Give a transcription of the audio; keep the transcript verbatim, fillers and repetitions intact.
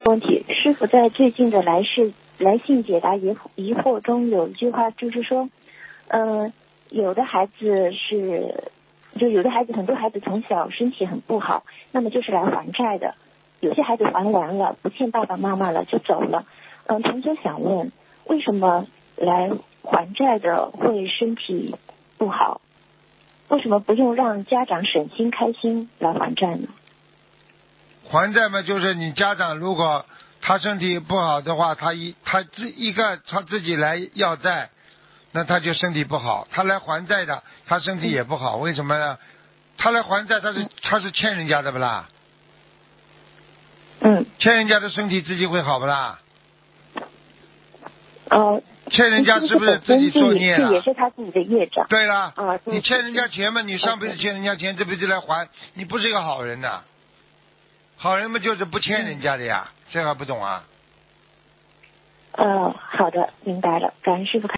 个问题，师傅在最近的来世来信解答疑疑惑中有一句话，就是说，呃，有的孩子是，就有的孩子很多孩子从小身体很不好，那么就是来还债的。有些孩子还完了，不欠爸爸妈妈了就走了。嗯，同学想问，为什么来还债的会身体不好？为什么不用让家长省心开心来还债呢？ 还债嘛，就是你家长如果他身体不好的话，他一他自一个他自己来要债，那他就身体不好。他来还债的，他身体也不好，为什么呢？他来还债，他是他是欠人家的不啦？ 嗯。 欠人家的身体自己会好不啦？ 呃。 欠人家是不是自己作孽了？ 这也是他自己的业障。 对了， 啊， 你欠人家钱嘛，你上辈子欠人家钱，这辈子来还，你不是一个好人呐。好人们就是不欠人家的呀，嗯、这还不懂啊？ 呃，好的，明白了，感恩师父。